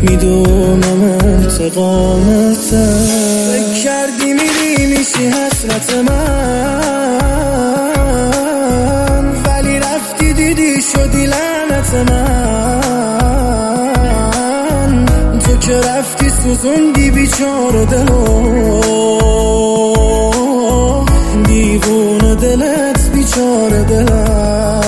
میدونم انتقامته. فکر کردی میری میشی حسرت من، ولی رفتی دیدی شدی لعنت من. تو که رفتی سوزوندی بیچاره دلو، دیوونه دلت بیچاره دلم.